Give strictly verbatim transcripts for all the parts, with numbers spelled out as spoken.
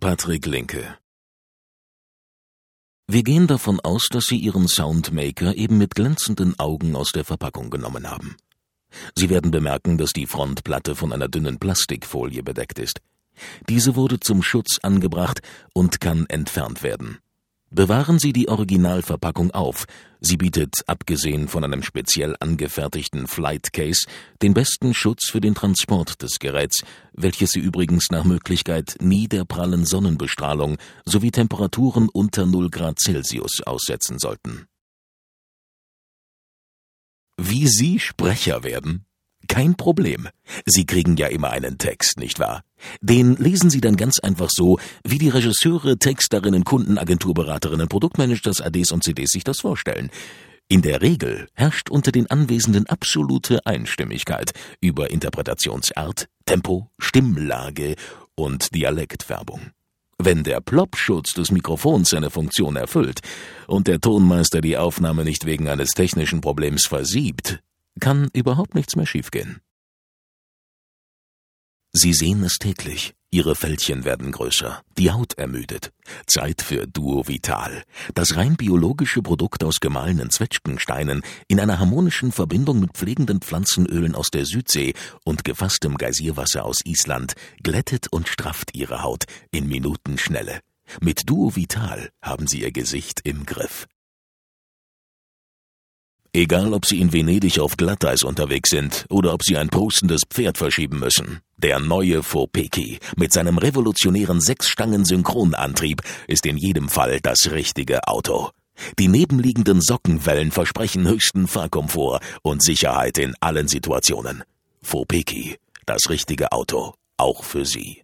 Patrick Linke. Wir gehen davon aus, dass Sie Ihren Soundmaker eben mit glänzenden Augen aus der Verpackung genommen haben. Sie werden bemerken, dass die Frontplatte von einer dünnen Plastikfolie bedeckt ist. Diese wurde zum Schutz angebracht und kann entfernt werden. Bewahren Sie die Originalverpackung auf. Sie bietet, abgesehen von einem speziell angefertigten Flight Case, den besten Schutz für den Transport des Geräts, welches Sie übrigens nach Möglichkeit nie der prallen Sonnenbestrahlung sowie Temperaturen unter null Grad Celsius aussetzen sollten. Wie Sie Sprecher werden? Kein Problem. Sie kriegen ja immer einen Text, nicht wahr? Den lesen Sie dann ganz einfach so, wie die Regisseure, Texterinnen, Kunden, Agenturberaterinnen, Produktmanagers, A Ds und C Ds sich das vorstellen. In der Regel herrscht unter den Anwesenden absolute Einstimmigkeit über Interpretationsart, Tempo, Stimmlage und Dialektfärbung. Wenn der Plopschutz des Mikrofons seine Funktion erfüllt und der Tonmeister die Aufnahme nicht wegen eines technischen Problems versiebt, kann überhaupt nichts mehr schiefgehen. Sie sehen es täglich. Ihre Fältchen werden größer, die Haut ermüdet. Zeit für Duo Vital, das rein biologische Produkt aus gemahlenen Zwetschgensteinen in einer harmonischen Verbindung mit pflegenden Pflanzenölen aus der Südsee und gefasstem Geysirwasser aus Island glättet und strafft Ihre Haut in Minutenschnelle. Mit Duo Vital haben Sie Ihr Gesicht im Griff. Egal, ob Sie in Venedig auf Glatteis unterwegs sind oder ob Sie ein prustendes Pferd verschieben müssen. Der neue Fopeki mit seinem revolutionären Sechsstangen-Synchronantrieb ist in jedem Fall das richtige Auto. Die nebenliegenden Sockenwellen versprechen höchsten Fahrkomfort und Sicherheit in allen Situationen. Fopeki, das richtige Auto, auch für Sie.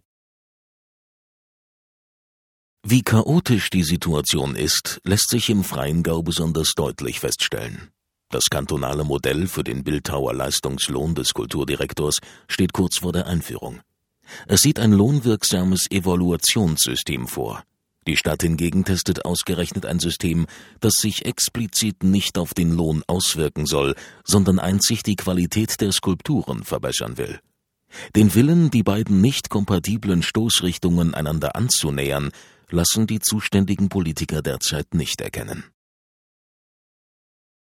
Wie chaotisch die Situation ist, lässt sich im Rheingau besonders deutlich feststellen. Das kantonale Modell für den Bildhauer-Leistungslohn des Kulturdirektors steht kurz vor der Einführung. Es sieht ein lohnwirksames Evaluationssystem vor. Die Stadt hingegen testet ausgerechnet ein System, das sich explizit nicht auf den Lohn auswirken soll, sondern einzig die Qualität der Skulpturen verbessern will. Den Willen, die beiden nicht kompatiblen Stoßrichtungen einander anzunähern, lassen die zuständigen Politiker derzeit nicht erkennen.